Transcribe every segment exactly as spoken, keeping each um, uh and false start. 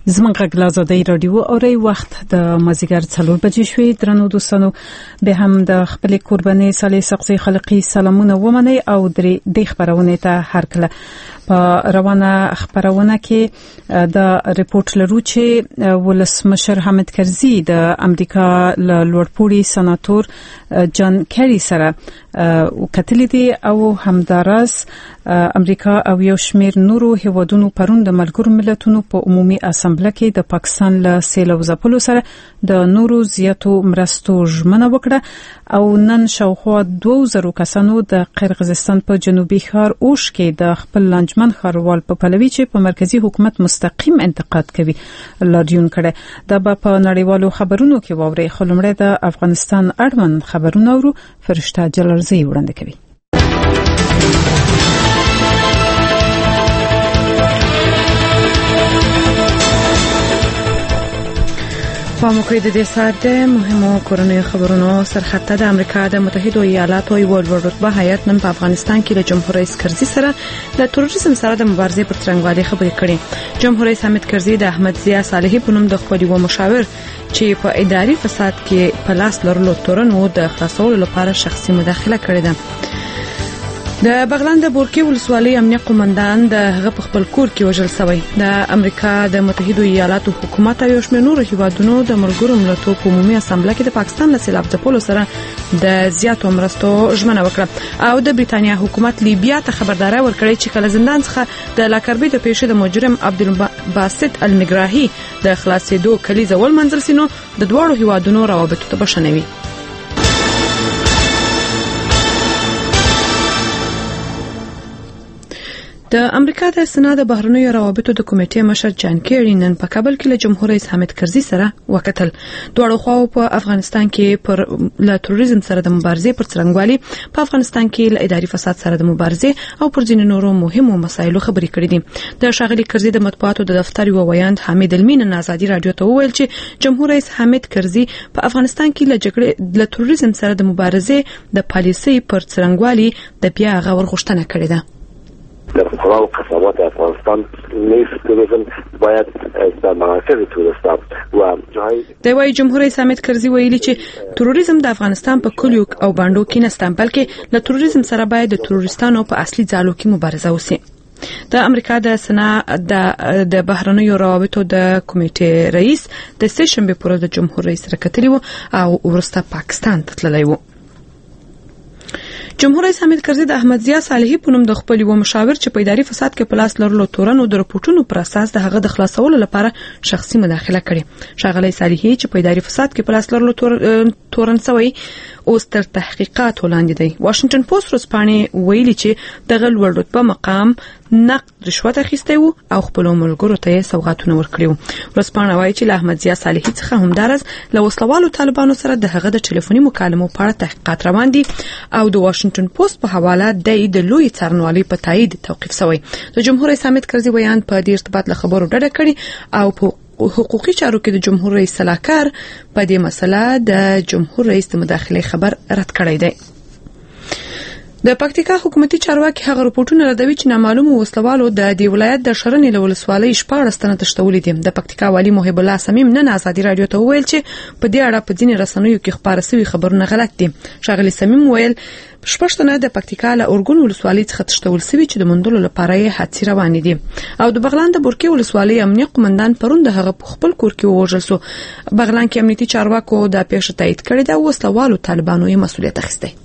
زموږ غږ له آزادۍ رادیو اوري وخت د مازیګر څلور بجې شوې. درنو دوستانو به هم د خپل قرباني صالح سقزي خلقي سلامونه ومني او د خبرونه ته هر کله په روانه خبرونه کې د ریپورت لرو چې ولسمشر حامد کرزي د امریکا له لوړپوړي سناتور جان کری سره وکتلې دي او همدارس امریکا او یو شمېر نورو هیوادونو پرون د ملګرو ملتونو په عمومي اسامبله کې د پاکستان له سیلاب ځپلو سره د نورو زیاتو مرستو ژمنه وکړه او نن شاوخوا دوه زره کسانو د قرغیزستان په جنوبي ښار اوش کې د خپل لانجمن ښاروال په پلوي چې په مرکزی حکومت مستقیم انتقاد کوي لاریون کړي. دا په نړیوالو خبرونو کې ووري خلمړه د افغانستان اړوند خبرونه ورو فرشته جلالزی وړاندې کوي. پاموکې د دې ساعت مهمو کورنۍ خبرونو سرخطه د امریکا د متحده ایالاتو یو لوړ رتبه هیئت نن په افغانستان کې له جمهور رئیس کرزي سره د تروریزم سره د مبارزې پر څرنګوالي خبرې کړې. جمهور رئیس حامد کرزي د احمد ضیاء صالحي په نوم د خپل یو مشاور چې په اداري فساد کې په لاس لرلو تورنو د خلاصولو لپاره شخصي مداخله کړې ده. د بغلان د بورکي ولسوالۍ امنیه قومندان د هغه په خپل کور کې وژل شوی. د امریکا د متحده ایالاتو حکومت او شمېر نورو هیوادونو د ملګرو ملتونو په عمومي اسامبله کې د پاکستان له سیلاب ځپلو سره د زیاتو مرستو ژمنه وکړه او د بریتانیا حکومت لیبیا ته خبرداري ورکړې چې کله زندان څخه د لاکربي د پیښې د مجرم عبدالباسط المګراهي د خلاصېدو کلیزه ول منځل سينو د دوړو هیوادونو روابط ته بشنوي. د امریکا د سنا د بهرنیو روابطو د کمیټې مشر جان کیری نن په کابل کې له جمهور رئیس حامد کرزي سره وکتل. دوه خواو په افغانستان کې پر له تروریزم سره د مبارزې پر څرنګوالي په افغانستان کې له اداري فساد سره د مبارزې او پر ځینو نورو مهمو مسایلو خبرې کړې دي. د شاغلي کرزي د مطبوعاتو د دفتر یو ویاند حمید المین آزادي رادیو ته وویل چې جمهور رئیس حامد کرزي په افغانستان کې له جګړې له تروریزم سره د مبارزې د پالیسي پر څرنګوالي د بیا غور غوښتنه کړې ده. در تمام قسمات افغانستان نیز توریزم باید در مناطق توریستا و جای د وای جمهور رئیس حامد کرزي ویلي چې تروریزم د افغانستان په کلیو او باندو کې نه ستم بلکې له تروریزم سره باید د تروریستانو په اصلي ځالو کې مبارزه وشي. د امریکا د سنا د د بهرنیو روابطو د کمیټې رئیس د سیشنبه پر د جمهور رئیس رکتلی او ورسته پاکستان ته تللی و. جمهور رئیس حامد کرزي د احمد ضیاء صالحي په نوم د خپل یو مشاور چې په اداري فساد کې پلاس لرلو تورنو د رپورټونو پر اساس د هغه د خلاصولو لپاره شخصي مداخله کړې. شاغلي صالحي چې په اداري فساد کې پلاس لرلو تور تورن سوی اوس تر تحقیقات ولاندې دی. واشنگټن پوسټ ورځپاڼې ویلي چې د غل ور رتبه مقام نقد رشوت اخیستی وو او خپل ملګرو ته سوغاتونه ورکړي. ورځپاڼه وايي چې له احمد ضیاء صالحي څخه همدارس له وسلوالو طالبانو سره د هغه د ټلیفوني مکالمو په اړه تحقیقات روان دي او د واشنگټن پوسټ په حواله د لوی څارنوالۍ په تایید توقیف شوی. د جمهور رئیس حامد کرزي ویان په دې ارتباط له خبرو ډډه کړي او په حقوقي چارو کې د جمهور رئیس صلاحکار په دې مسله د جمهور رئیس د مداخله خبر رد کړی دی. د پکتیکا حکومتي چارواکي هغه رپورټونه ردوي چې نامعلومو وسلوالو د دې ولایت د شرنې له ولسوالۍ شپږ تنه تښتولې دي. د پکتیکا والی محب الله سمیم نن آزادي رادیو ته ویل چې په دې اړه په ځینې رسنیو کې خبره شوی خبرونه غلط دي. شاغلي سمیم ویل شپږ تنه د پکتیکا له اورګون ولسوالۍ څخه تښتول شوی چې د مندلو لپاره یې حادثه روان دي او د بغلان د بورکي ولسوالۍ امنیه قومندان پرون د هغه په خپل کور کې وژل شو. بغلان کې امنیتي چارواکو د پیښه تایید کړې ده او وسلوالو طالبانو یې مسؤلیت اخیستی.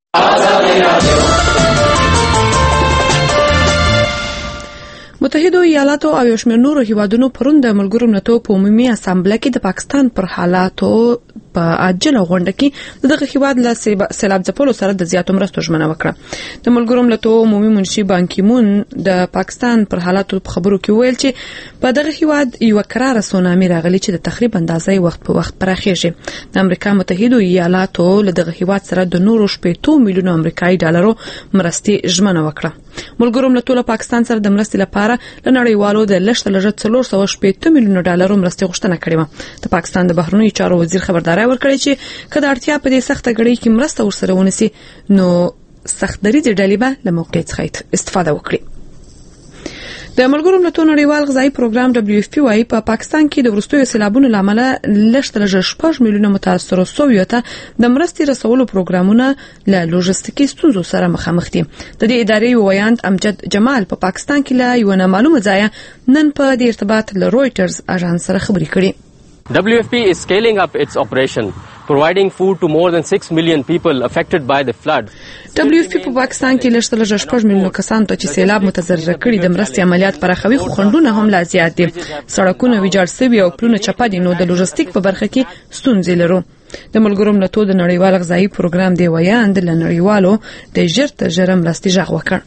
متحده ایالاتو او یو شمېر نورو هیوادونو پرون د ملګرو ملتونو په عمومي اسامبله کې د پاکستان پر حالاتو په عاجله غونډه کې دغه هیواد له سیلاب ځپلو سره د زیاتو مرستو ژمنه وکړه. د ملګرو ملتونو عمومي منشي بان کی مون د پاکستان پر حالاتو په خبرو کې ویل چې په دغه هیواد یو قرار سونامي راغلی چې د تخریب اندازې وخت په وخت پراخیږي. د امریکا متحده ایالاتو له دغه هیواد سره د نورو شپږ میلیون امریکایي ډالرو مرستې ژمنه وکړه. ملګرو ملتونو پاکستان سره د مرستې لپاره لنړیوالو د لشت لږ څلور سوه شپږ میلیون ډالرو مرستې غوښتنه کړې و. د پاکستان د بهرنیو چارو وزیر خبرداري ورکړی چې کله اړتیا په دې سخته غړي کې مرسته ورسره ونیسي نو سخت دریځ ډلې به له موقع څخه استفاده وکړي. د ملګرو ملتونو نړیوال غذایی پروګرام دبليو اف پی وايي په پاکستان کې د ورستیو سیلابونو لامل لږتر شپږ میلیونه متاثر شویو ته د مرستې رسولو پروګرامونه له لوجستیکي ستونزو سره مخامخ دي. د دې ادارې ویاند امجد جمال په پاکستان کې لا یو نه معلومه ځای نن په دې ارتباط له رويټرز اژانس سره خبرې کړې. W F P is scaling up its operation, providing food to more than six million people affected by the flood. W F P په پاکستان کې لږتر شپږ میلیونه کسان ته چې سیلاب متضرر کړي د مرستې عملیات پراخوي، خو خنډونه هم لا زیات دي. سړکونه ویجاړ شوي او پلونه چپه دي، نو د لوجستیک په برخه کې ستونزې لرو. د ملګرو ملتونو د نړیوال غذایی پروګرام دی ویاند له نړیوالو د ژر تر ژره مرستې غږ وکړ.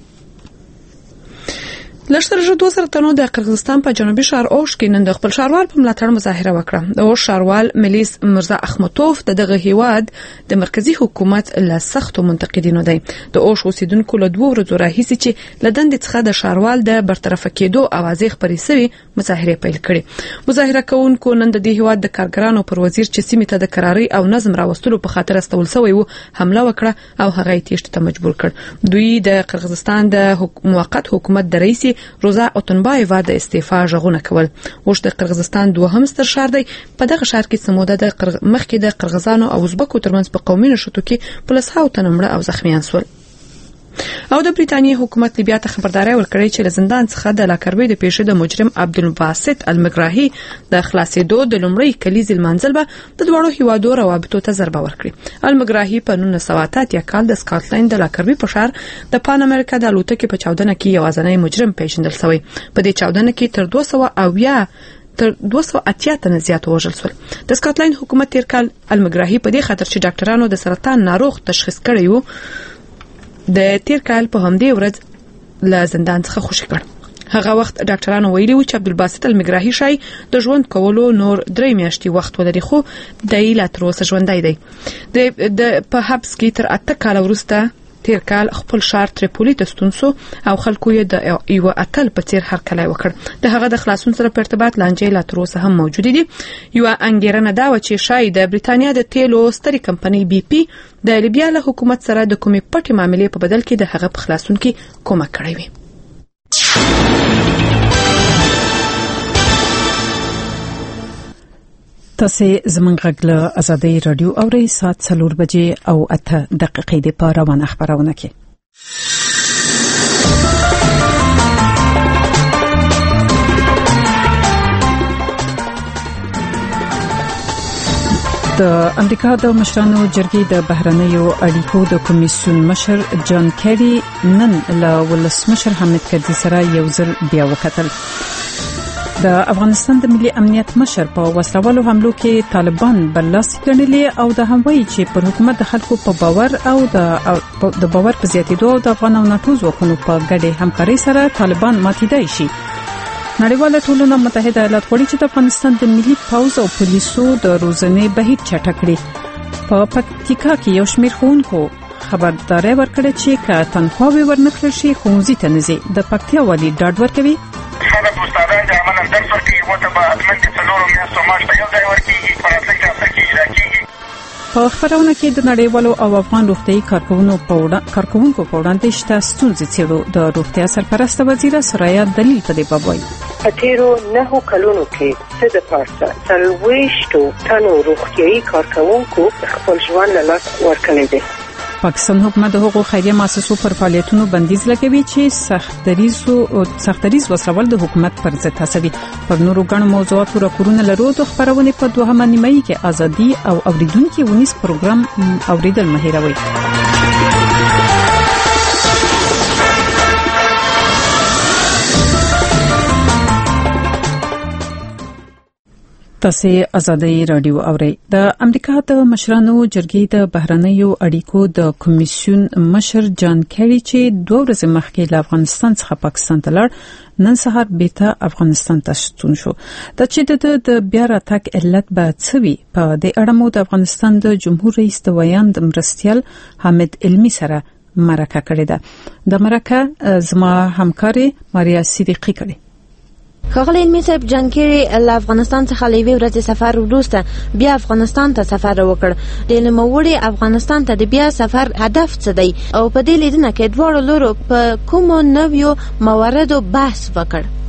لښتر جدو سره تنو د قرغیزستان په جنوبي شهر اوش کې نن د خپل شهروال په ملاتړ مظاهره وکړه. د اوش شهروال ملیس مرزا احمدوف د دغه هیواد د مرکزی حکومت له سختو منتقدینو دی. د اوش اوسیدونکو له دوه ورځو راهیسې چې لدند څخه د شهروال د برطرف کېدو اوازې خبرې سوي مظاهره پیل کړي. مظاهره کوونکو نن د دې هیواد د کارګرانو پر وزیر چې سیمه ته د قراري او نظم راوستلو په خاطر استول شوی وو حمله وکړه او هغه تیښت ته مجبور کړ. دوی د قرغیزستان د موقت حکومت د رئیس روزا اوتنبایوا د استعفا ژغورنه کول. اوس د قرغیزستان دوهم ستر ښار دی. په دغه ښار کې سموده د قرغ... مخکې د قرغیزانو او ازبکو ترمنځ په قومي نښتو کې پولیسو تنمړه او زخمیان شول. او د بریټانیا حکومت لیبیا ته خبرداري ورکړې چې له زندان څخه د لاکروي د پیښې د مجرم عبدالباسط المقراهي د خلاصېدو د لومړی کلیز المنزل به د دوړو هیوادو روابطو ته ضربه ورکړي. المقراهي په نولس سوه اته اتیا کال د سکاټلند د لاکروي په ښار د پان امریکا د الوتکې په چاودنه کې یوازینی مجرم پیژندل شوی. په دې چاودنه کې تر دوه سوه اویا تر دوه سوه اتیا تنه زیات وژل شول. د سکاټلند حکومت تیر کال المقراهي په دې خاطر چې ډاکټرانو د سرطان ناروغ تشخیص کړی وو د تیر کال په همدې ورځ له زندان څخه خوشی کړ. هغه وخت ډاکټرانو ویلي و چې عبدالباسط المقراهي شای د ژوند کولو نور درې میاشتې وخت ولري، خو د لا تر اوسه ژوندی دی. د په حبس کې تر اته کال وروسته تیر کال خپل شهر تریپولی ته ستون شو او خلکو یې د یو اتل په څیر هرکلی وکړ. د هغه د خلاصون سره په ارتباط لانجې لا تر اوسه هم موجود دي. یو انګیرنه دا و چې شای د بریټانیا د تیلو سترې کمپنۍ بي پی د لیبیا له حکومت سره د کومې پټې معاملې په بدل کې د هغه په خلاصون کې کومک کړی وي. تاسو زمونږ غږ له آزادۍ رادیو اورئ. ساعت څلور بجې او اته دقیقې د په روانه خبرونه کې. د امریکا د مشرانو جرګې د بهرنیو اړیکو د کمیسیون مشر جان کیری نن له ولسمشر حامد کرزي سره یو ځل بیا وکتل. د افغانستان د ملي امنیت مشر په وسلوالو حملو کې طالبان برلاسي ګڼلې او د هموي چې پر حکومت د خلکو په باور او د د باور په زیاتېدو او د افغان او ناتو ځواکونو په ګډه همکاري سره طالبان ماتیدای شي. نړیواله ټولنه متحده ایالات غواړي چې د افغانستان د ملي پوځ او پولیسو د روزنې بهیر چټک کړي. په پکتیکا کې یو شمېر ښوونکو خبرداري ورکړه چې که تنخواوې ورنکړل شي ښوونځي ته نه ځي. د پکتیا والي ډاډ ورکوي خلک استادان د عمل درس ورکوي وته به حتمن د څلورو میاشتو معاش ته یو ځای ورکېږي په راتلونکي هفته کې اجرا کېږي. په خبرونه کې د نړیوالو او افغان روغتیايي کارکوونکو په وړاندې شته ستونزې څېړو. د روغتیا سرپرسته وزیره سرایا دلیل په دې باب وایي. په تیرو نهو کلونو کې څه د پارسه څلوېښتو تنو روغتیايي کارکوونکو خپل ژوند له لاسه ورکړی دی. پاکستان حکومت د حقوق خیریه مؤسسو پر فعالیتونو بندیز لګوي چې سختدریزو او سختدریز وسلوال د حکومت پر ضد هڅوي. پر نورو غنو موضوعاتو راپورونه لرو. د خبرونه په دوهمه نیمایي کې ازادي او اوریدونکو ونیس پروګرام اوریدل مهیروي. تاسو آزادۍ رادیو اورئ. د امریکا د مشرانو جرګې د بهرنیو اړیکو د کمیسیون مشر جان کیری چې دوه ورځې مخکې له افغانستان څخه پاکستان ته لاړ نن سهار بیرته افغانستان ته ستون شو. د چې د بیا راتګ علت به څه وي په دې اړه مو د افغانستان د جمهور رئیس د ویاند مرستیال حامد علمي سره مرکه کړې ده. د مرکه زما همکاري ماریا صدیقی کړې. ښاغلی علمي صاحب، جان کیری له افغانستان څخه له یوې ورځې سفر وروسته بیا افغانستان ته سفر وکړ. د نوموړي افغانستان ته د بیا سفر هدف څه دی او په دې لیدنه کې دواړو لورو په کومو نویو مواردو بحث وکړ؟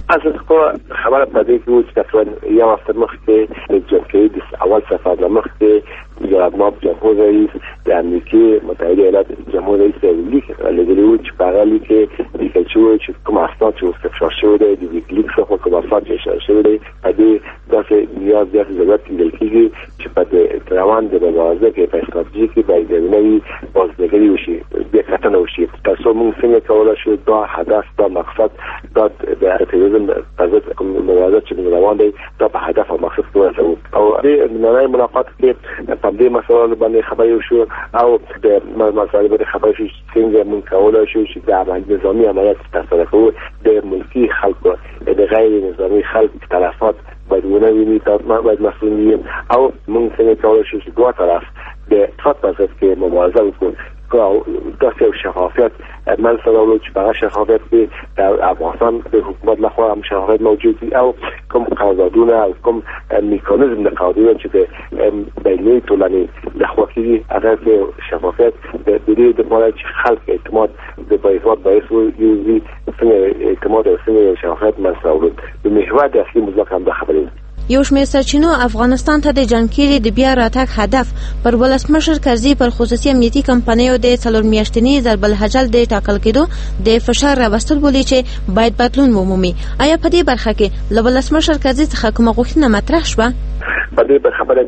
اساس خو خبره پدې کې و چې تقریبا یو هفته مخکې د جمهوریت د اول سفر مخکې د ماب جمهور رئیس د امریکای متحده ایالات جمهور رئیس لیک لګلی و چې په هغه لیک کې لیکل شوی چې کوم اسناد چې استفسار شوی دی د ویکلیک څخه کوم اسناد چې شوی دی په دې داسې نیاز د ضرورت لیدل کېږي چې په دې روان د مبارزه کې په استراتیژي کې باید د نوي بازدهګۍ وشي د کتنه وشي تاسو موږ څنګه کولای شو دا هدف دا مقصد دا د تروریزم په ضد کوم مبارزه چې روان دی دا په هدف او مقصد ورسو او د نړۍ ملاقات کې په دې مسله باندې خبرې شو او د مسایلو باندې خبرې شو څنګه موږ کولای شو چې د عمل نظامی عملیات ترسره کوو د ملکی خلکو د غیر نظامی خلک تلفات باید ونویني دا باید مسئولین او موږ څنګه کولای شو چې دوه طرف د فقط په کې مبارزه وکړو که داسې شفافیت من سراولو چې هغه شفافیت کې د افغانستان د حکومت لخوا هم شفافیت موجود وي او کوم قراردادونه او کوم میکانیزم د قراردادونه چې د بیني ټولنې لخوا کېږي هغه کې شفافیت د دې لپاره چې خلک اعتماد د باید باعث وي څنګه اعتماد او څنګه شفافیت من سراولو د محور د اصلي موضوع هم د خبرې یو شمېر سرچینو افغانستان ته د جانکيري د بیا راتګ هدف پر ولسمشر کرزي پر خصوصي امنیتي کمپنیو د څلور میاشتني ضرب الحجل د ټاکل کېدو د فشار راوستل بولي چې باید بدلون ومومي. آیا په دې برخه کې له ولسمشر کرزي څخه کومه غوښتنه مطرح شوه؟ په دې خبره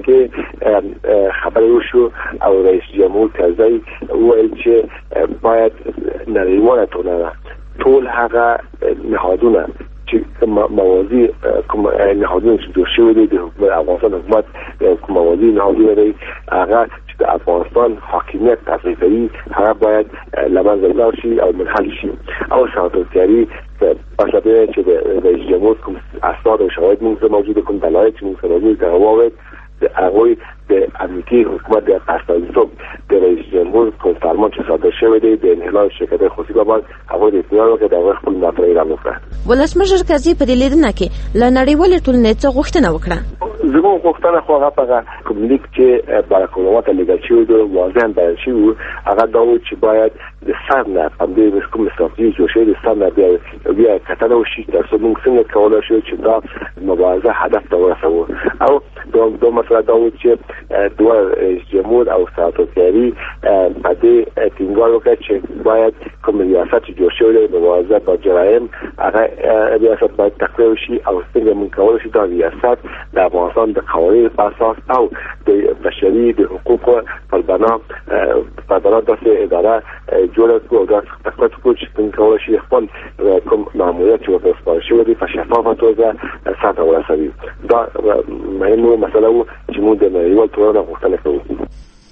کې خبرې وشو او رئیس جمهور کرزي وویل چې باید نړیواله ټولنه ټول هغه نهادونه چې موازی کوم نهادونه چې جوړ شوي دي د حکومت افغانستان حکومت کوم موازی نهادونه دي هغه چې د افغانستان حاکمیت تفریحي هغه باید لمنځه لاړ شي او منحل شي او ساتونکي پس به چې د رئیس جمهور کوم اسناد او شواهد موږ موجوده کوم دلایل چې موږ سره موجود هغه د هغه د امریکای حکومت د پاسپورت د رئیس جمهور کوم فرمان چې صادر شوی دی د انحلال شرکت خصوصي بابا هغه د اطلاع ورکړه د خپل مطالعه را وکړه. ولسمشر کرزي په دې لیدنه کې له نړیوالې ټولنې څخه غوښتنه وکړه. زموږ غوښتنه خو هغه په کوملیک چې باراک اوباما ته لګل شوی دی واضح بیان شوی هغه دا و چې باید د سر نه په دې کوم استراتیژي جوړ شي د سر نه بیا بیا کتنه وشي ترڅو موږ څنګه کولای شو چې دا مبارزه هدف ته ورسوو او دا دوه مسله دا و چې دوه جمهور او ساتونکي په دې ټینګار وکړي چې باید کوم ریاست جوړ شوی دی مبارزه با جرایم هغه ریاست باید تقویه شي او څنګه موږ کولای شو دا ریاست د افغانستان د قوانینو په اساس او د بشري د حقوقو په بنا په بنا داسې اداره جوړه کړو دا تقویه کړو چې څنګه کولای شي خپل کوم ماموریت چې ورته سپارل شوی دی په شفافه توګه ساته ورسوي. دا مهمه مسله و چې موږ د نړیوال ټولنې غوښتنه کوو.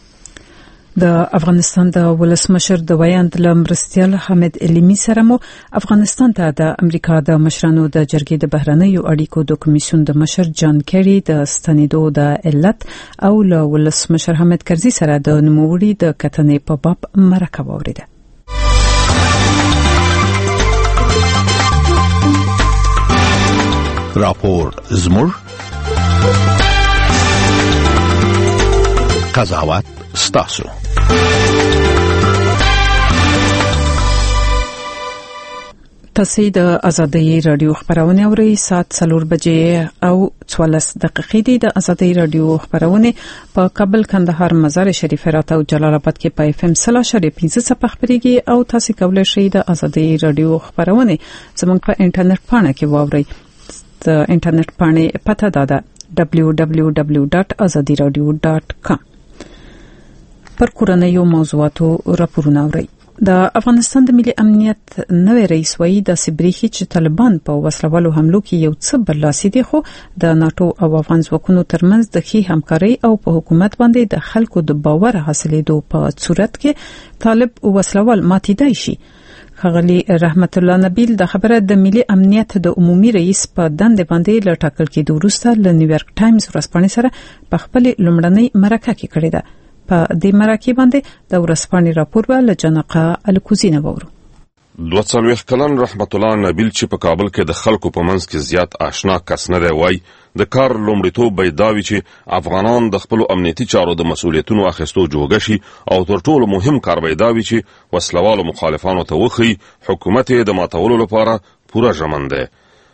د افغانستان د ولسمشر د ویاند لمرستیال حامد علمی سره مو افغانستان ته د امریکا د مشرانو د جرګې د بهرنیو اړیکو د کمیسیون د مشر جان کیری د ستنېدو د علت او له ولسمشر حامد کرزي سره د نوموړي د کتنې په باب مرکه واوریده. راپور زمور قضاوت ستاسو. تاسو د ازادي رادیو خبرونه اورئ ساعت څلور بجې او څوارلس دقیقې دي. د ازادي رادیو خبرونه په کابل، کندهار، مزار شریف، هرات او جلال آباد کې په اف ام صفر شری پنځه صفحه خبريږي او تاسو کولای شئ د ازادي رادیو خبرونه زموږ په انټرنیټ پاڼه کې واورئ. د انټرنیټ پاڼې پته ده دبلیو دبلیو دبلیو ډاټ ازادي رادیو ډاټ کام. پر کورنیو موضوعاتو راپورونه اورئ. د افغانستان د ملي امنیت نوې رئیس وایي د سبریخي چې طالبان په وسلوالو حملو کې یو څه برلاسي دي خو د ناتو او افغان ځواکونو ترمنځ د ښې همکارۍ او په حکومت باندې د خلکو د باور حاصلېدو په صورت کې طالب وسلوال ماتیدای شي. خغلی رحمت الله نبیل د خبره د ملي امنیت د عمومي رئیس په دندې باندې ل ټاکل کېدو وروسته ل نیویارک ټایمز ورځپاڼې سره په خپل لومړنۍ مرکه کې کړې ده. په دې مرکه باندې د ورځپاڼې راپور ول جنقه الکوزینه وورو. دوه څلوېښت کلن رحمت الله نبیل چې په کابل کې د خلکو په منځ کې زیات آشنا کس نه دی وای د کار لومړیتوب به دا وي چې افغانان د خپل امنیتي چارو د مسؤلیتونو اخیستو جوګه شي او تر ټولو مهم کار به دا وي چې وسلوالو مخالفانو ته وخی حکومت د ماتولو لپاره پوره ژمن دی.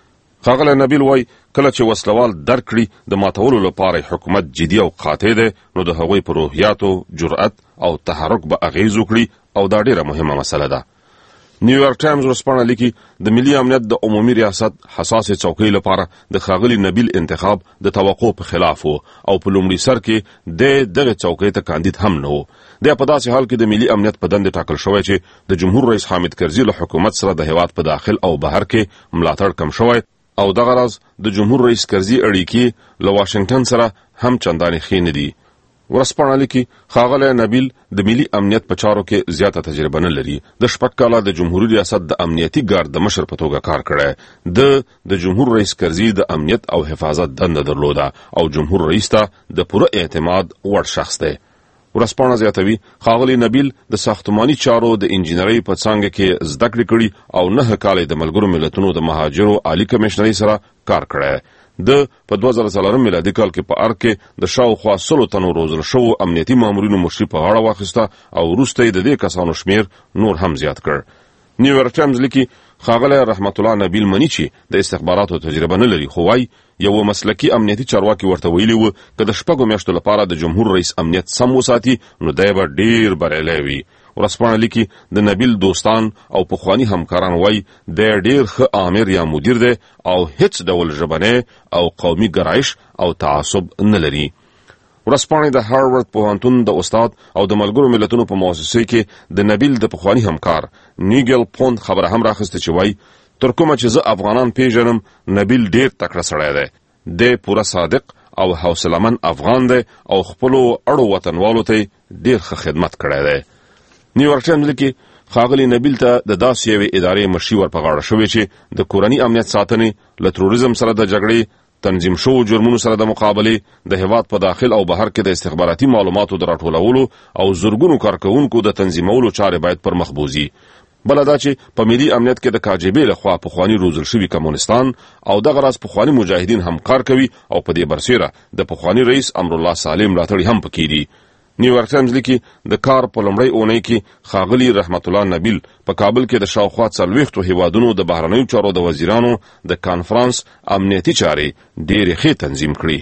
ښاغلی نبیل وای کله چې وسلوال درک کړي د ماتولو لپاره حکومت جدي او قاطع دی نو د هغوی په روحیاتو جرأت او تحرک به اغیز وکړي او دا ډیره مهمه مسله ده. نیویارک ټایمز ورځپاڼه لیکي د ملي امنیت د عمومي ریاست حساسې څوکۍ لپاره د ښاغلي نبیل انتخاب د توقع په خلاف و او په لومړي سر کې د دغه څوکۍ ته کاندید هم نه و. د په داسې حال کې د ملي امنیت په دندې ټاکل شوی چې د جمهور رئیس حامد کرزي له حکومت سره د هیواد په داخل او بهر کې ملاتړ کم شوی او دغه راز د جمهور رئیس کرزي اړیکې له واشنگټن سره هم چندانې ښې نه دي. ورځپاڼه لیکي ښاغلی نبیل د ملي امنیت په چارو کې زیاته تجربه نه لري. د شپږ کاله د جمهوري ریاست د امنیتي ګارد د مشر په توګه کار کړی. د د جمهور رئیس کرزي د امنیت او حفاظت دنده درلوده او جمهور رئیس ته د پوره اعتماد وړ شخص دی. ورځپاڼه زیاتوي ښاغلی نبیل د ساختماني چارو د انجینرۍ په څانګه کې زده کړې کړي او نه کاله د ملګرو ملتونو د مهاجرو عالی کمشنرۍ سره کار کړی. د په دوه زره څلورم میلادي کال کې په ارګ کې د شاوخوا سلو تنو روزل شوو امنیتي مامورینو مشري په غاړه واخیسته او وروسته د دې کسانو شمیر نور هم زیات کړ. نیویارک ټایمز لیکي ښاغلی رحمت الله نبیل مني چې د استخباراتو تجربه نه لري خو وایي یو مسلکي امنیتي چارواکي ورته ویلي و که د شپږو میاشتو لپاره د جمهور رئیس امنیت سم وساتي نو دی به ډیر بریالی وي. ورځپاڼه لیکي د نبیل دوستان او پخواني همکاران وایي دی ډیر ښه آمر یا مدیر دی او هیڅ ډول ژبنی او قومي ګرایش او تعصب نه لري. ورځپاڼې د هارورد پوهنتون د استاد او د ملګرو ملتونو په مؤسسه کې د نبیل د پخواني همکار نیګل پوند خبره هم راخسته چې وایي تر کومه چې زه افغانان پیژنم نبیل ډیر تکړه سړی دی. دی پوره صادق او حوصلهمند افغان دی او خپلو اړو وطنوالو ته ډیر ښه خدمت کړی دی. نیویارک ټایمز لیکي ښاغلي نبیل ته د داسې یوې ادارې مشري ور په غاړه شوې چې د کورني امنیت ساتنې له تروریزم سره د جګړې تنظیم شوو جرمونو سره د مقابلې د هیواد په داخل او بهر کې د استخباراتي معلوماتو د راټولولو او زرګونو کارکوونکو د تنظیمولو چارې باید پر مخ بوځي. بله دا چې په ملي امنیت کې د کاجبې لخوا پخواني روزل شوي کمونستان او دغه راز پخواني مجاهدین هم کار کوي او په دې برسیره د پخواني رئیس امرالله صالح ملاتړي هم پکې دي. نیویارک ټایمز لیکي د کار په لومړۍ اونۍ کې ښاغلي رحمت الله نبیل په کابل کې د شاوخوا څلوېښتو هیوادونو د بهرنیو چارو د وزیرانو د کانفرانس امنیتي چارې ډېرې ښې تنظیم کړي.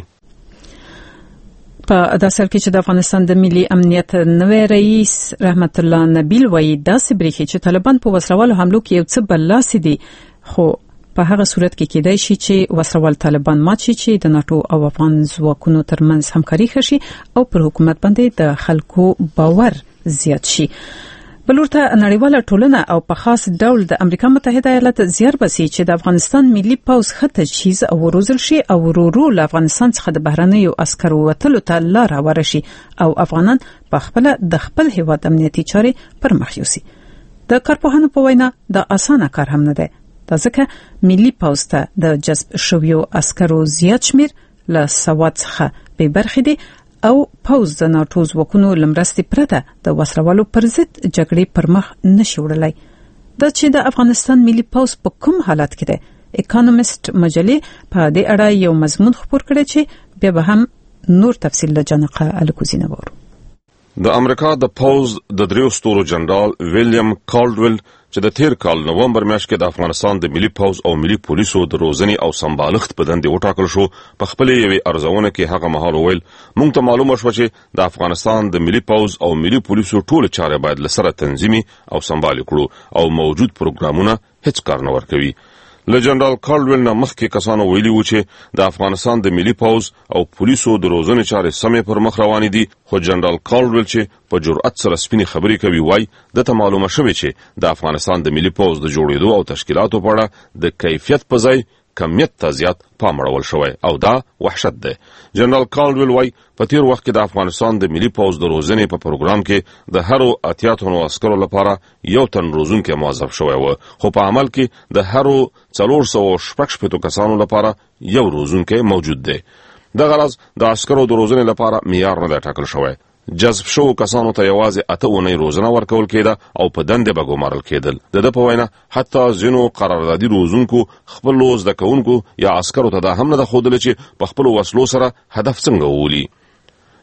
په داسر کې چې د افغانستان د ملي امنیت نوی رئیس رحمت الله نبیل وایي داسې بریښي چې طالبان په وسلوالو حملو کې یو څه برلاسي دي خو په هغه صورت کې کېدای شي چې وسلوال طالبان مات شي چې د ناتو او افغان ځواکونو ترمنځ همکاري وشي او پر حکومت باندې د خلکو باور زیات شي. بلورته نړیواله ټولنه او په خاص ډول د امریکا متحده ایالات زیار باسي چې د افغانستان ملي پوځ ښه تجهیز او روزل شي او ورو له افغانستان څخه د بهرنیو عسکرو وتلو ته لار هواره شي او افغانان په خپل د خپل هیواد امنیتي چارې پر مخ یوسي. د کارپوهانو په وینا د اسانه کار هم نه دی. دا ځکه ملي پوځ ته د جذب شویو عسکرو زیات شمیر له سواد څخه بې برخې دي او پوځ د ناتو ځواکونو له مرستې پرته د وسلوالو پر ضد جګړې پر مخ نشي وړلی. دا چې د افغانستان ملي پوځ په کوم حالت کې دی. اکانومیست مجلې په دې اړه یو مضمون خپور کړی چې بیا به هم نور تفصیل له جانقه الکوزي نه وورو. د امریکا د پوځ د دریو ستورو جنرال ویلیام کالډویل چې د تیر کال نومبر میاشت کې د افغانستان د ملي پوځ او ملي پولیسو د روزنې او سمبالښت په دندې وټاکل شو په خپل یوې ارزونه کې هغه مهال ویل موږ ته معلومه شوه چې د افغانستان د ملي پوځ او ملي پولیسو ټول چارې باید له سره تنظیمي او سمبال کړو او موجود پروګرامونه هیڅ کار نه ورکوي. له جنرال کالډویل نه مخکې کسانو ویلي وو چې د افغانستان د ملي پوځ او پولیسو د روزنې چارې سمې پر مخ روانې دي خو جنرال کالډویل چې په جرأت سره سپینې خبرې کوي وایي دته معلومه شوې چې د افغانستان د ملي پوځ د جوړېدو او تشکیلاتو په اړه د کیفیت په ځای کمیت ته زیات پام اړول شوی او دا وحشت ده. جنرال کالډویل وایي په تیر وخت کې د افغانستان د ملي پوځ د روزنې په پروګرام کې د هرو اتیا تنو عسکرو لپاره یو تن روزونکی موظف شوی و خو په عمل کې د هرو څلور سوه شپږ شپېتو کسانو لپاره یو روزونکی موجود دی. دغه راز د عسکرو د روزنې لپاره معیار نه دی ټاکل شوی. جذب شوو کسانو ته یوازې اته اونۍ روزنه ورکول کېده او په دندې به ګومارل کېدل. د ده په وینا حتی ځینو قراردادي روزونکو خپلو زده کوونکو یا عسکرو ته دا هم نه ده ښودله چې په خپلو وسلو سره هدف څنګه وولي.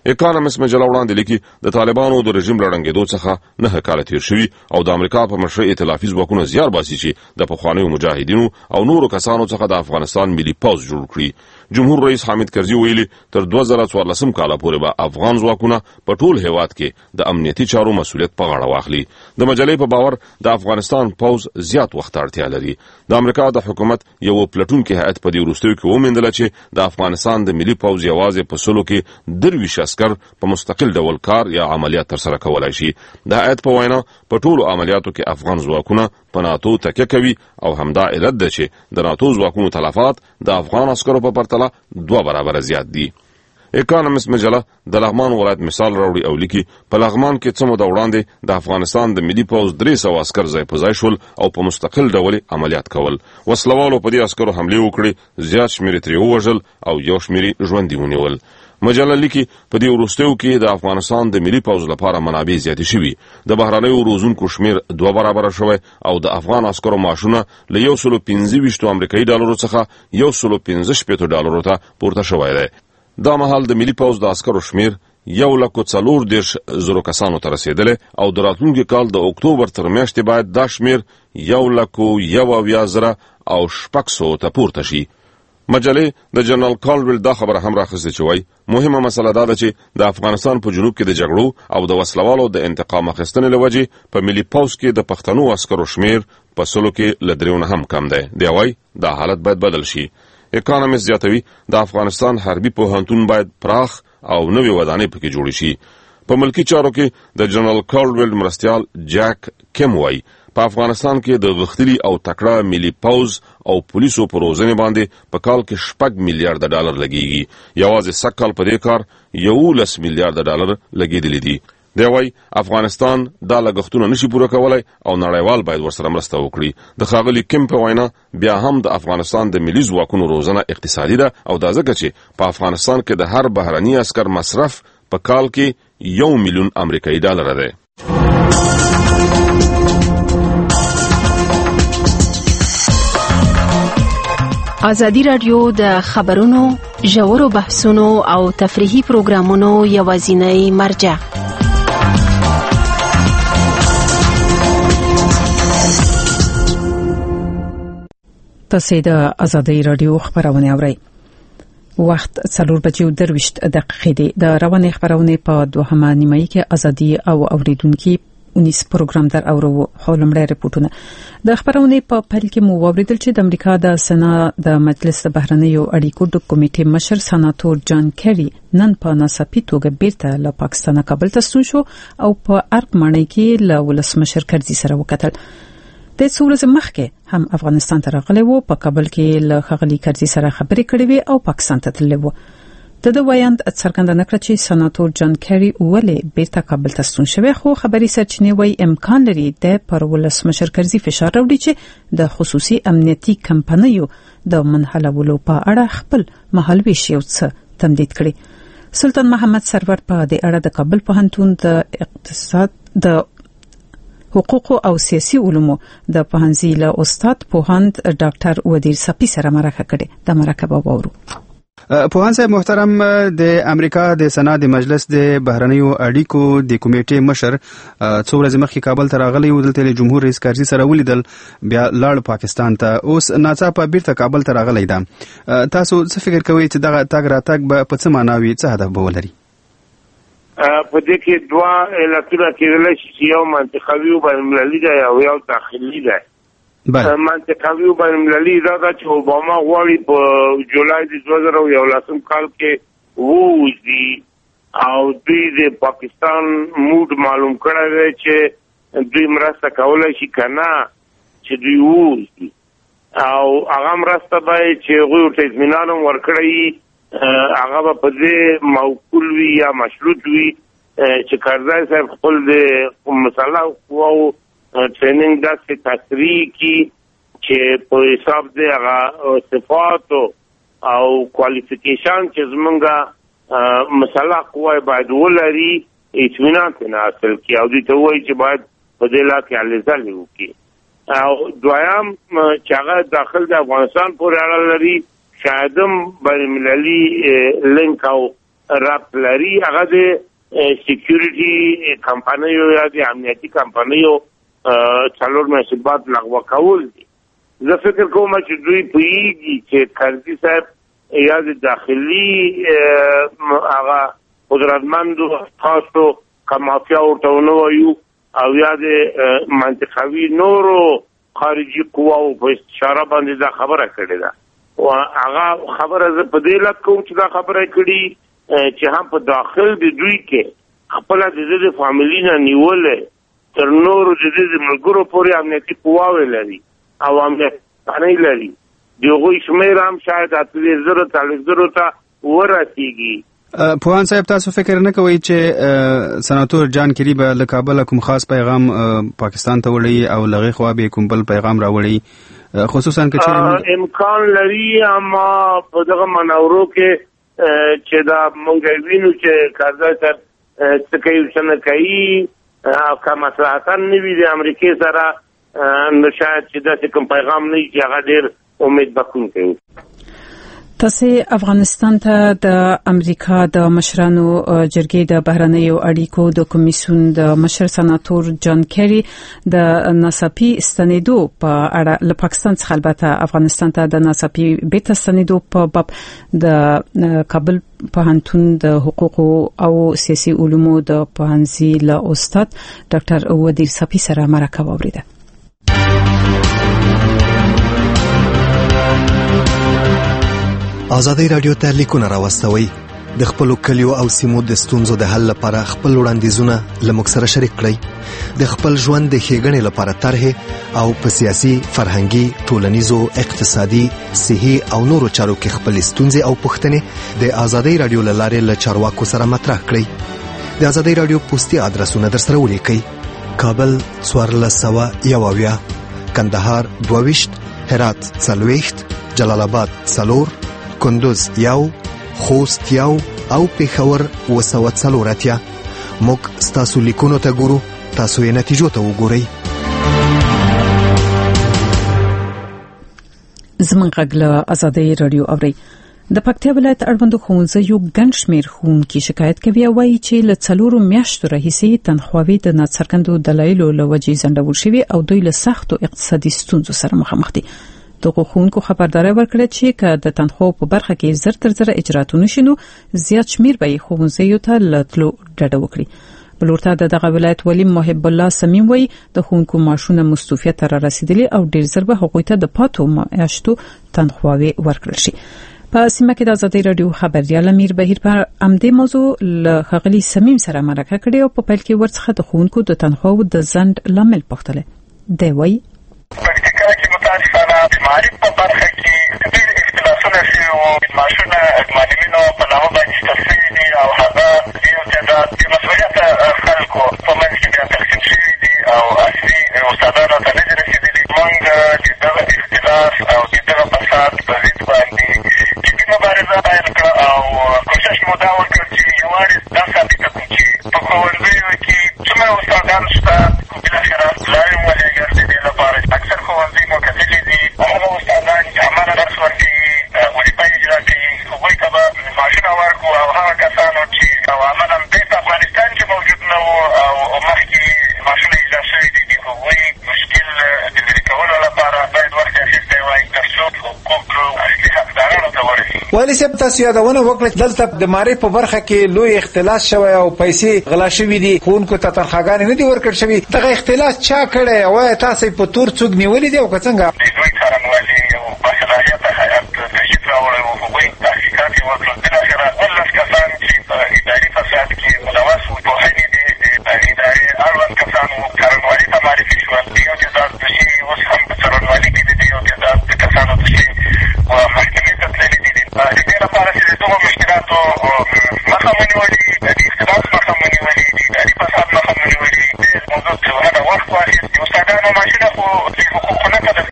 اکانومست مجله وړاندې لیکي د طالبانو د رژیم لړنګېدو څخه نه کال تیر شوي او د امریکا په مشرۍ ائتلافي ځواکونه زیار باسي چې د پخوانیو مجاهدینو او نورو کسانو څخه د افغانستان ملي پوځ جوړ کړي. جمهور رئیس حامد کرزي ویلي تر دوه زره څوارلسم کال پورې به افغان ځواکونه په ټول هیواد کې د امنیتي چارو مسؤلیت په غاړه واخلي. د مجلې په باور د افغانستان پوځ زیات وخت اړتیا لري. د امریکا د حکومت یو پلټونکي هیئت په دې وروستیو کې وموندله چې د افغانستان د ملي پوځ یوازې په سلو کې درویش عسکر په مستقل ډول کار یا عملیات ترسره کولای شي. د هیئت په وینا په ټولو عملیاتو کې افغان ځواکونه په ناتو تکیه کوي او همدا علت ده چې د ناتو ځواکونو تلفات د افغان عسکرو په پرتله دوه برابره زیات دي. اکانومست مجله د لغمان ولایت مثال راوړي او لیکي په لغمان کې څه موده وړاندې د افغانستان د ملي پوځ درې سوه عسکر ځای په ځای شول او په مستقل ډول عملیات کول. وسلوالو په دې عسکرو حملې وکړې، زیات شمېر ترې ووژل او یو شمېر ژوندي ونیول. مجله لیکي په دې وروستیو کې د افغانستان د ملي پوځ لپاره منابع زیاتې شوي، د بهرنیو روزونکو شمېر دوه برابره شوی او د افغان عسکرو معاشونه له یو سلو پنځه ویشتو امریکایي ډالرو څخه یو سلو پنځه شپېتو ډالرو ته پورته شوی دی. دا مهال د ملي پوځ د عسکرو شمېر یو لک څلور دېرش زرو کسانو ته رسېدلی او د راتلونکي کال د اکتوبر تر میاشتې باید دا شمېر یو لک یو اویا زره او شپږ سوو ته پورته شي. مجلې د جنرال کالویل دا خبره هم راخیستې چې وایي مهمه مسله دا ده چې د افغانستان په جنوب کې د جګړو او د وسلوالو د انتقام اخیستنې له وجې په ملي پوځ کې د پښتنو عسکرو شمېر په سلو کې له دریو نه هم کم دی. دی وایي دا حالت باید بدل شي. اکانومست زیاتوي د افغانستان حربي پوهنتون باید پراخ او نوې ودانۍ پکې جوړې شي. په ملکی چارو کې د جنرال کالویل مرستیال جک کیم وایي په افغانستان کې د غښتلي او تکړه ملي پوځ او پولیسو په روزنې باندې په کال کې شپږ میلیارډ ډالر لګیږي. یوازې سږ کال په دې کار یولس میلیارډ ډالر لګېدلي دي. دی وایي افغانستان دا لګښتونه نشي پوره کولی او نړیوال باید ورسره مرسته وکړي. د ښاغلي کیم په وینا بیا هم د افغانستان د ملي ځواکونو روزنه اقتصادي ده او دا ځکه چې په افغانستان کې د هر بهرني عسکر مصرف په کال کې یو میلیون امریکایي ډالر دی. ازادي راډیو د خبرونو ژورو بحثونو او تفریحي پروګرامونو یوازینی مرجع. تاسو د ازادي راډیو خبرونه اورئ. وخت څلور بجې او درویشت دقیقې دي. د روانې خبرونه په دوهمه نیمایي کې ازادي او اوریدونکو اونیس پروګرام در اورو. خولمړی رپورټونه د خبرونه په پیل کې مو ووریدل چې د امریکا د سنا د مجلس د بهرنیو اړیکو د کمیټې مشر سناتور جان کیری نن په ناڅاپي توګه بیرته له پاکستان کابل ته ستون شو او په ارګ ماڼۍ کې له ولسمشر کرزي سره وکتل. د څو ورځې مخکې هم افغانستان ته راغلی و، په کابل کې له ښاغلي کرزي سره خبرې کړې وې او پاکستان ته تللی و. د د ویاند څرګندونه کړه چې سناتور جان کیری ولې بیرته کابل ته ستون شوی، خو خبري سرچینې وایي امکان لري د پر ولسمشر کرزي فشار راوړي چې د خصوصي امنیتي کمپنیو د منحلولو په اړه خپل مهالویش یو څه تمدید کړي. سلطان محمد سرور په دې اړه د کابل پوهنتون د اقتصاد د حقوق او سیاسي علومو د پوهنځي له استاد پوهاند ډاکټر ودیر سپی سره مرکه کړې. د مرکه به وورو. پوهان صاحب محترم، د امریکا د سنا د مجلس د بهرنیو اړیکو د کمیټې مشر څو ورځې مخکې کابل ته راغلی و، دلته جمهور رئیس کرزي سره ولیدل، بیا لاړ پاکستان ته، اوس ناڅاپه بیرته کابل ته راغلی ده. تاسو څه فکر کوئ چې دغه تګ راتګ به په څه معنا وي، څه هدف به ولري؟ په دې کې دوه علتونه کېدلی شي چې یو منطقوي او بینالمللي دی او یو داخلي دی. منطقوي او بینالمللي دا ده چې اوباما غواړي په جولای د دوه زره یولسم کال کې ووځي او دوی د پاکستان موډ معلوم کړی دی چې دوی مرسته کولی شي که نه چې دوی ووځي، او هغه مرسته به چې هغوی ورته اطمینان هم ورکړی هغه به په دې موکول وي یا مشروط وي چې کرزی صاحب خپل د مسلح قواو ټریننګ داسې تسریع کړي چې په حساب د هغه صفات او کوالیفیکیشن چې زمونږ مسلح قواې باید ولري اطمینان ترې حاصل کړي او دوی ته ووایي چې باید په دې لار کې هلې ځلې وکړي. او دویم چې هغه داخل د افغانستان پورې اړه لري، شاید هم بینالمللي لینک او راپلري هغه د سکیورټي کمپنیو یا د امنیتي کمپنیو څلور میاشتې بعد لغوه کول دي. زه فکر کوم چې دوی پوهېږي چې کرزي صاحب یا د داخلي هغه قدرتمندو اشخاصو که مافیا ورته ونه وایو او یا د منطقوي نورو خارجي قواو په استشاره باندې دا خبره کړې ده. او هغه خبره زه په دې لټ کوم چې دا خبره کړي چې هم په داخل د دوی کې خپله د دې د فامیلي نه نیولې تر نورو د دې د ملګرو پورې امنیتي قواوې لري او امنیتي لري. د هغوی شمېر هم شاید اتلس زرو څلوېښت زرو ته ورسېږي. پوهان صاحب تاسو فکر نه کوئ چې سناتور جان کیری به له کابل کوم خاص پیغام پاکستان ته وړي او له هغې خوا به کوم بل پیغام راوړي خصوصا که چېرې امکان لري اما په دغه منورو کې چې دا مونږ وینو چې کارزای صاحب څه کوي څه نه کوي او که مصلحتا نه وي د امریکې سره نو شاید چې داسې کوم پیغام نه وي چې هغه ډېر امید بخښونکی وي. تاسو افغانستان ته د امریکا د مشرانو جرګې د بهرنیو اړیکو د کمیسیون د مشر سناتور جان کیری د ناڅاپي ستنېدو په اړه له پاکستان څخه البته افغانستان ته د ناڅاپي بیرته ستنېدو په باب د کابل پوهنتون د حقوقو او سیاسي علومو د پوهنځي له استاد ډاکټر ودیر صافي سره مرکه واوریده. ازادي رادیو ته لیکونه راوستوي د خپل کلیو او سیمو د ستونزو د حل لپاره خپل وړاندیزونه لموږ سره شریک کړئ. د خپل ژوند د ښېګڼې لپاره طرحې او په سیاسي، فرهنګي، ټولنیزو، اقتصادي، صحي او نورو چارو کې خپل ستونزې او پوښتنې د ازادي رادیو له لارې له چارواکو سره مطرح کړئ. د ازادي رادیو پوسټي ادرسونه در سره ولیکئ: کابل څوارلس سوه یو اویا، کندهار دوه ویشت، هرات څلوېښت، جلال آباد څلور، کندوز یو، خوست یو او پېښور اوه سوه څلور اتیا. موږ ستاسو لیکونو ته ګورو، تاسو یې نتیجو ته وګورئ. زموږ غږ له ازادي رادیو اورئ. د پکتیا ولایت اړوندو ښوونځیو ګڼ شمېر ښوونکي شکایت کوي او وایي چې له څلورو میاشتو راهیسې تنخواوې د ناڅرګندو دلایلو له وجې ځنډول شوې او دوی له سختو اقتصادي ستونزو سره مخامخ دي. دغه ښوونکو خبرداری ورکړه چې که د تنخواو په برخه کې زر تر زره اجرات ونشي نو زیات شمېر به یې ښوونځیو ته له تلو ډډه وکړي. بل ورته د دغه ولایت ولی محب الله سمیم وایي د ښوونکو معاشونه مستوفیت ته رارسېدلي او ډېر زر به هغوی ته د پاتو میاشتو تنخواوې ورکړل شي. په سیمه کې د ازادي رادیو خبريال امیر بهیر په امدې موضوع له ښاغلي سمیم سره مرکه کړې او په پیل کې ورڅخه د ښوونکو د تنخواو د ځنډ لامل پوښتله. دی وایي د معارف په برخه کې ډېر اختلافونه شوي وو. معاشونه د معلمینو په نامه باندې ایستل شوي دي او هغه د یو تعداد د مسؤلیته خلکو په منځ کې بیا تقسیم شوي دي او اصلي استادانو ته نه دي رسېدلي. موږ د دغه اختلاف او د دغه فساد په ضد باندې جدي مبارزه پیل کړه او کوشش مو دا وکړ چې یوازې دا ثابته کړو چې په ښوونځیو کې څومره استادان شته بالاخره لارې ولېږل د دې لپاره اکثر ښوونځي معتدلې دي. هغه استادان چې عمله درس ورکوي، وظیفه اجرا کوي، هغوی ته به معاشونه ورکړو او هغه کسانو چې او عملا بیرته افغانستان کې موجود نه وو او مخکې معاشونه اجرا شوي دي، د هغوی مشکل د لرې کولو لپاره باید وخت اخیستی وای تر څو حقوق اصلي حقدارانو ته ورسي. والي صاحب تاسو یادونه وکړه دلته د معارف په برخه کې لوی اختلاس شوی او پیسې غلا شوي دي، ښوونکو ته تنخواګانې نه دي ورکړل شوي. دغه اختلاس چا کړی او تاسو په تور څوک نیولي دي او که څنګه؟